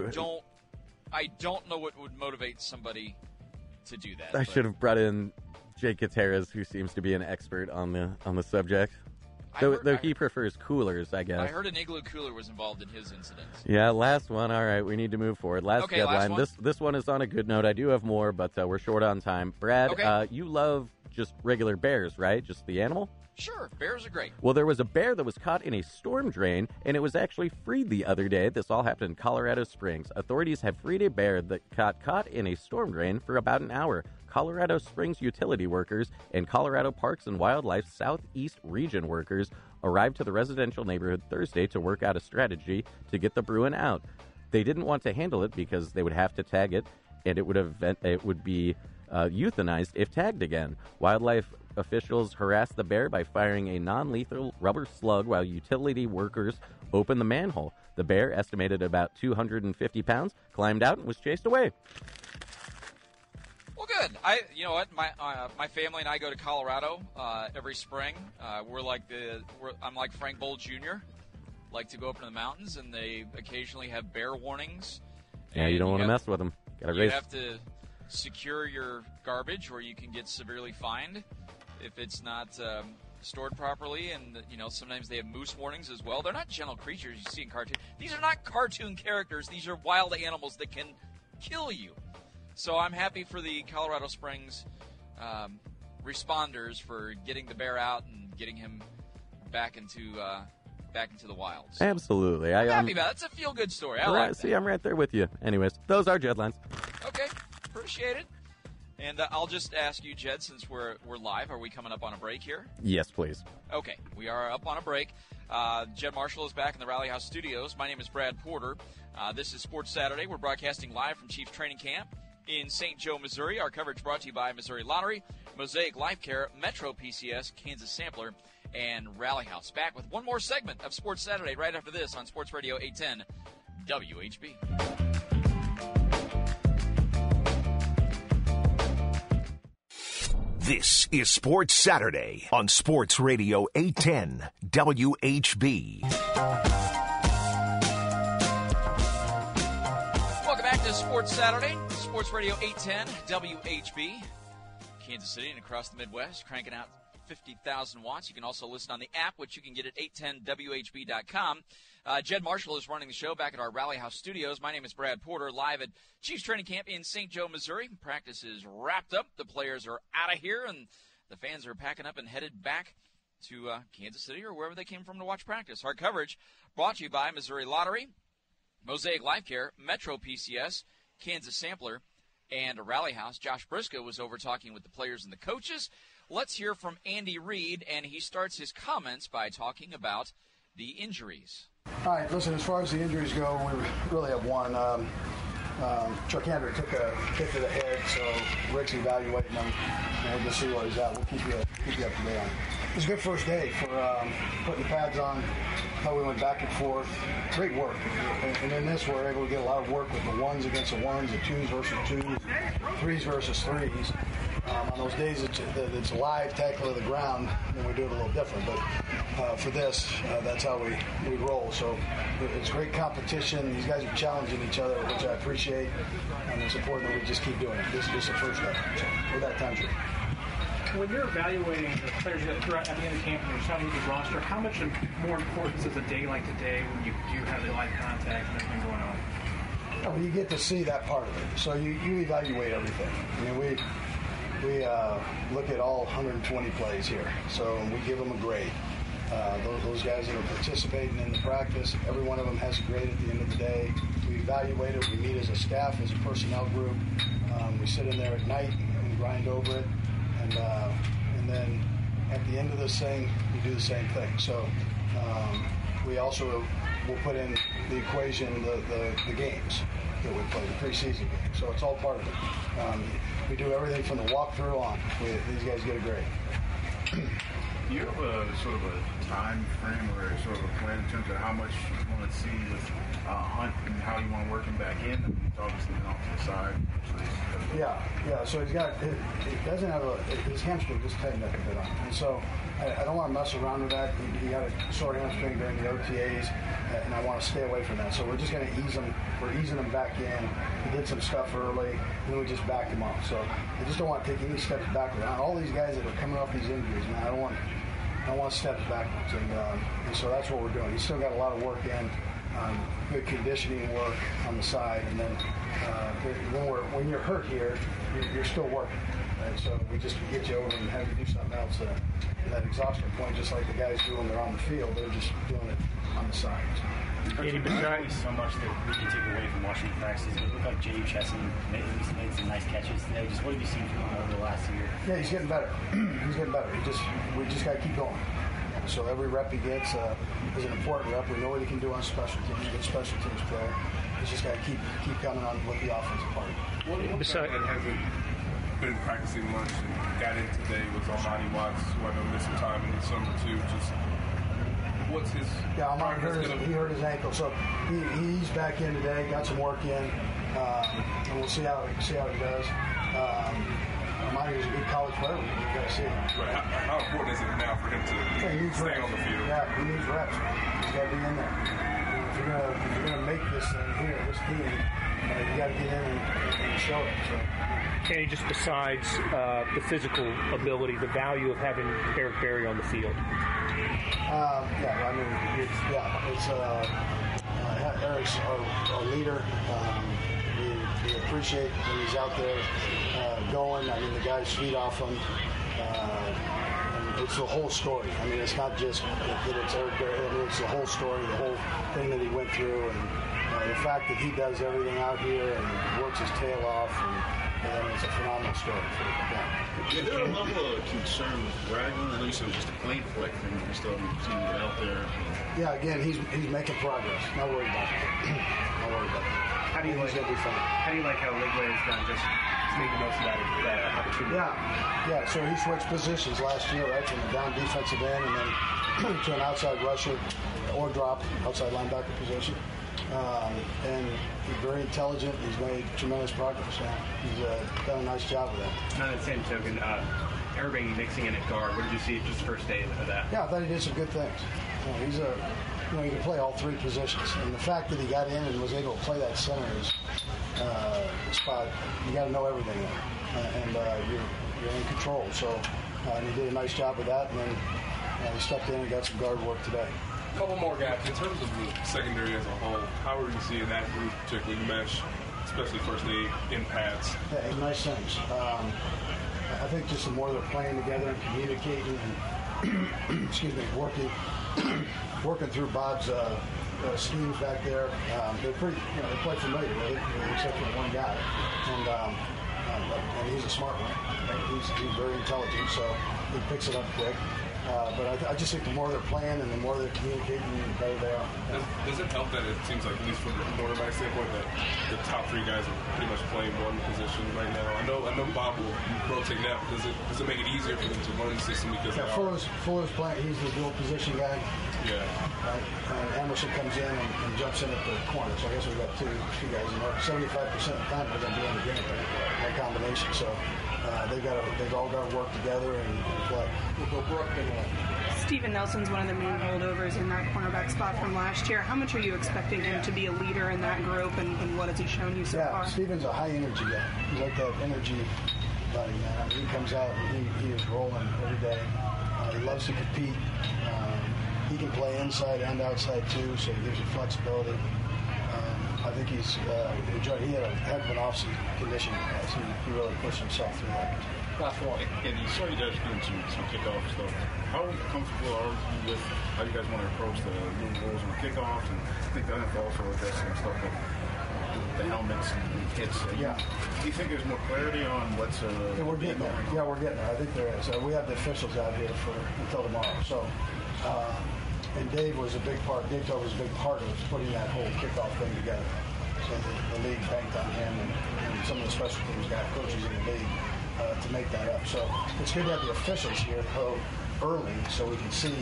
don't know what would motivate somebody to do that. I should have brought in Jake Gutierrez, who seems to be an expert on the subject. Though he prefers coolers, I guess. I heard an Igloo cooler was involved in his incident. Yeah, last one. All right, we need to move forward. Last deadline. Last one. This one is on a good note. I do have more, but we're short on time. Brad, you love just regular bears, right? Just the animal? Sure, bears are great. Well, there was a bear that was caught in a storm drain, and it was actually freed the other day. This all happened in Colorado Springs. Authorities have freed a bear that got caught in a storm drain for about an hour. Colorado Springs utility workers and Colorado Parks and Wildlife Southeast Region workers arrived to the residential neighborhood Thursday to work out a strategy to get the Bruin out. They didn't want to handle it because they would have to tag it, and it would be euthanized if tagged again. Wildlife officials harassed the bear by firing a non-lethal rubber slug while utility workers opened the manhole. The bear, estimated about 250 pounds, climbed out and was chased away. Well, good. You know what? My family and I go to Colorado every spring. I'm like Frank Bowl Jr. Like to go up in the mountains, and they occasionally have bear warnings. Yeah, you don't want to mess with them. You have to secure your garbage, or you can get severely fined if it's not stored properly. And sometimes they have moose warnings as well. They're not gentle creatures you see in cartoons. These are not cartoon characters. These are wild animals that can kill you. So I'm happy for the Colorado Springs responders for getting the bear out and getting him back into the wild. So absolutely. I'm happy about it. It's a feel-good story. I like that. I'm right there with you. Anyways, those are Jedlines. Okay, appreciate it. And I'll just ask you, Jed, since we're live, are we coming up on a break here? Yes, please. Okay, we are up on a break. Jed Marshall is back in the Rally House studios. My name is Brad Porter. This is Sports Saturday. We're broadcasting live from Chiefs Training Camp in St. Joe, Missouri. Our coverage brought to you by Missouri Lottery, Mosaic Life Care, Metro PCS, Kansas Sampler, and Rally House. Back with one more segment of Sports Saturday right after this on Sports Radio 810 WHB. This is Sports Saturday on Sports Radio 810 WHB. Welcome back to Sports Saturday, Sports Radio 810 WHB. Kansas City and across the Midwest, cranking out 50,000 watts. You can also listen on the app, which you can get at 810WHB.com. Jed Marshall is running the show back at our Rally House studios. My name is Brad Porter, live at Chiefs Training Camp in St. Joe, Missouri. Practice is wrapped up. The players are out of here, and the fans are packing up and headed back to Kansas City or wherever they came from to watch practice. Our coverage brought to you by Missouri Lottery, Mosaic Life Care, Metro PCS, Kansas Sampler, and Rally House. Josh Briscoe was over talking with the players and the coaches. Let's hear from Andy Reid, and he starts his comments by talking about the injuries. All right, listen, as far as the injuries go, we really have one. Chuck Hendrick took a kick to the head, so Rick's evaluating him, and we'll just see where he's at. We'll keep you up to date on it. It was a good first day for putting the pads on, how we went back and forth. Great work. And in this, we're able to get a lot of work with the ones against the ones, the twos versus twos, threes versus threes. On those days it's live tackle to the ground, then we do it a little different. But for this, that's how we roll. So it's great competition. These guys are challenging each other, which I appreciate. And it's important that we just keep doing it. This is just the first day. So with that, time's right. When you're evaluating the players at the end of camp and you're starting with the roster, how much more importance is a day like today when you do have the live contact and everything going on? Well, you get to see that part of it. So you evaluate everything. I mean, we look at all 120 plays here, so we give them a grade. Those guys that are participating in the practice, every one of them has a grade at the end of the day. We evaluate it. We meet as a staff, as a personnel group. We sit in there at night and grind over it, and then at the end of this thing, we do the same thing. So we also will put in the equation the games that we play, the preseason games. So it's all part of it. We do everything from the walkthrough on. These guys get a grade. Do you have sort of a time frame or sort of a plan in terms of how much you want to see with Hunt and how you want to work him back in? I mean, it's obviously been off to the side. Yeah. So he doesn't have his hamstring just tightened up a bit on him. And so I don't want to mess around with that. He got a sore hamstring during the OTAs, and I want to stay away from that. So we're just going to ease him. We're easing him back in. He did some stuff early, and then we just backed him up. So I just don't want to take any steps backward. All these guys that are coming off these injuries, man, I don't want steps backwards. And so that's what we're doing. He's still got a lot of work in. Good conditioning work on the side, and then when you're hurt here, you're still working. Right? So we just get you over and have you do something else at that exhaustion point, just like the guys do when they're on the field. They're just doing it on the side. There's so much that we can take away from watching the practices. It looked like J.D. Chesson made some nice catches today. Just what have you seen from him over the last year? Yeah, he's getting better. We just got to keep going. So every rep he gets is an important rep. We know what he can do on special teams. He's a good special teams player. He's just got to keep coming on with the offensive part. What hasn't been practicing much and got in today was Armani Watts, who I know missed some time in the summer too. Just what's his progress? He hurt his ankle, so he's back in today. Got some work in, and we'll see how he does. Armani was a good college player. You got to see him. Right. How important is it now for him to stay on the field? Yeah, he needs reps. He's got to be in there. If you're gonna make this thing here, this team, you got to get in and show it. So. Kenny, just besides the physical ability, the value of having Eric Berry on the field. Eric's our leader. We appreciate when he's out there going. I mean, the guys feed off him. And it's the whole story. I mean, it's not just that it's Eric Berry. I mean, it's the whole story, the whole thing that he went through, and the fact that he does everything out here and works his tail off. And it's a phenomenal story. Is there a level of concern with Ragland? I know you said it was just a plane flight thing. We still haven't seen him get out there. Yeah, again, he's making progress. Not worried about that. How do you like how Ligway has done just making the most of that opportunity? Yeah. So he switched positions last year, right, from the down defensive end and then to an outside rusher or drop outside linebacker position. And he's very intelligent. He's made tremendous progress. He's done a nice job with that. On that same token, Irving mixing in at guard. What did you see just the first day of that? Yeah, I thought he did some good things. He can play all three positions, and the fact that he got in and was able to play that center spot, you got to know everything there, and you're in control. So, and he did a nice job with that, and then he stepped in and got some guard work today. A couple more guys. In terms of the secondary as a whole, how are you seeing that group particularly mesh, especially first aid in pads? Yeah, nice things. I think just the more they're playing together and communicating and working through Bob's schemes back there, they're quite familiar with it, except for one guy, and he's a smart one. He's very intelligent, so he picks it up quick. But I just think the more they're playing and the more they're communicating, the better they are. Does it help that it seems like, at least from the quarterback standpoint, that the top three guys are pretty much playing one position right now? I know Bob will rotate that, but does it make it easier for them to run the system because Fuller's playing. He's the dual position guy. Yeah. Right. And Emerson comes in and jumps in at the corner. So I guess we've got two guys in there. 75% of the time they're going to be in the game, that combination. So. They've all got to work together and play. Steven Nelson's one of the main holdovers in that cornerback spot from last year. How much are you expecting him to be a leader in that group, and what has he shown you so far? Yeah, Steven's a high energy guy. He's like that energy buddy, man. I mean, he comes out and he is rolling every day. He loves to compete. He can play inside and outside too, so he gives you flexibility. I think he had a heck of an off-season conditioning class. He really pushed himself through that. Last one. And you saw you guys doing some kickoff stuff. How comfortable are you with how you guys want to approach the new rules on kickoffs? And I think the NFL also addressing stuff like the helmets and hits. Yeah. Do you think there's more clarity on what's... we're getting there. Yeah, we're getting there. I think there is. We have the officials out here until tomorrow. So... and Dave was a big part. Dave Tover was a big part of putting that whole kickoff thing together. So the league banked on him and some of the special teams coaches in the league to make that up. So it's good to have the officials here early so we can see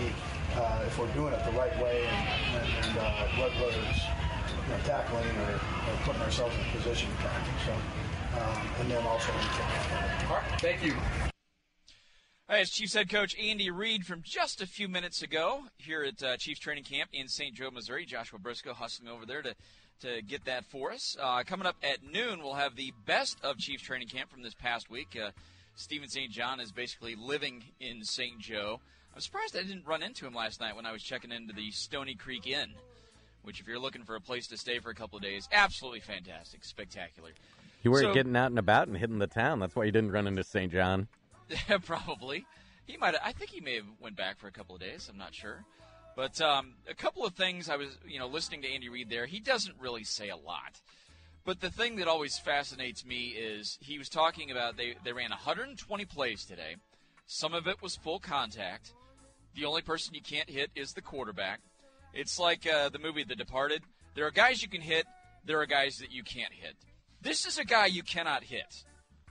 if we're doing it the right way and whether it's tackling or putting ourselves in a position to tackle. So, and then also in the All right, thank you. All right, it's Chiefs head coach Andy Reid from just a few minutes ago here at Chiefs training camp in St. Joe, Missouri. Joshua Briscoe hustling over there to get that for us. Coming up at noon, we'll have the best of Chiefs training camp from this past week. Stephen St. John is basically living in St. Joe. I'm surprised I didn't run into him last night when I was checking into the Stony Creek Inn, which if you're looking for a place to stay for a couple of days, absolutely fantastic, spectacular. You weren't getting out and about and hitting the town. That's why you didn't run into St. John. Probably. He might. I think he may have went back for a couple of days. I'm not sure. But a couple of things I was, listening to Andy Reid there. He doesn't really say a lot. But the thing that always fascinates me is he was talking about they ran 120 plays today. Some of it was full contact. The only person you can't hit is the quarterback. It's like the movie The Departed. There are guys you can hit. There are guys that you can't hit. This is a guy you cannot hit.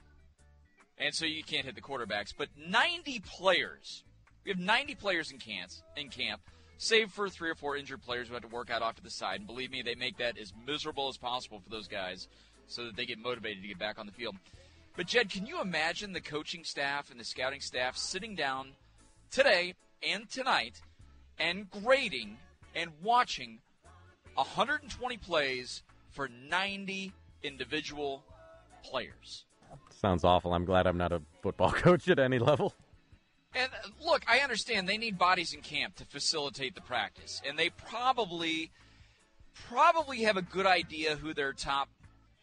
And so you can't hit the quarterbacks. But 90 players. We have 90 players in camp, save for 3 or 4 injured players who had to work out off to the side. And believe me, they make that as miserable as possible for those guys so that they get motivated to get back on the field. But, Jed, can you imagine the coaching staff and the scouting staff sitting down today and tonight and grading and watching 120 plays for 90 individual players? Sounds awful. I'm glad I'm not a football coach at any level. And look, I understand they need bodies in camp to facilitate the practice, and they probably have a good idea who their top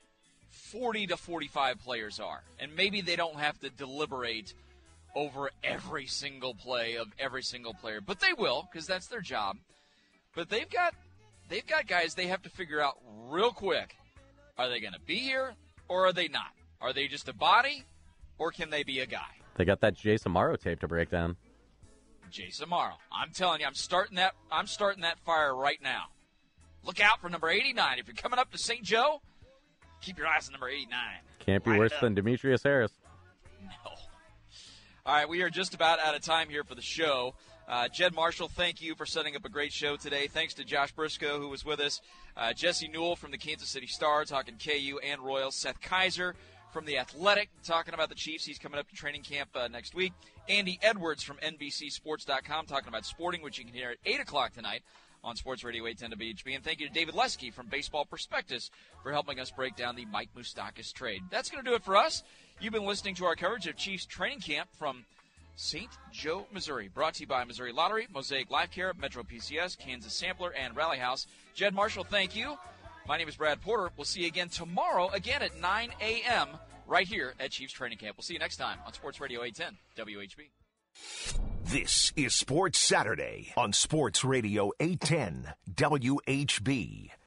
40 to 45 players are. And maybe they don't have to deliberate over every single play of every single player, but they will because that's their job. But they've got guys they have to figure out real quick. Are they going to be here or are they not? Are they just a body, or can they be a guy? They got that Jace Amaro tape to break down. Jace Amaro. I'm telling you, I'm starting that fire right now. Look out for number 89. If you're coming up to St. Joe, keep your eyes on number 89. Can't be worse than Demetrius Harris. No. All right, we are just about out of time here for the show. Jed Marshall, thank you for setting up a great show today. Thanks to Josh Briscoe, who was with us. Jesse Newell from the Kansas City Star, talking KU and Royals. Seth Kaiser from The Athletic, talking about the Chiefs. He's coming up to training camp next week. Andy Edwards from NBCSports.com, talking about sporting, which you can hear at 8 o'clock tonight on Sports Radio 810 WHB. And thank you to David Lesky from Baseball Prospectus for helping us break down the Mike Moustakas trade. That's going to do it for us. You've been listening to our coverage of Chiefs training camp from St. Joe, Missouri. Brought to you by Missouri Lottery, Mosaic Life Care, Metro PCS, Kansas Sampler, and Rally House. Jed Marshall, thank you. My name is Brad Porter. We'll see you again tomorrow, again at 9 a.m., right here at Chiefs Training Camp. We'll see you next time on Sports Radio 810 WHB. This is Sports Saturday on Sports Radio 810 WHB.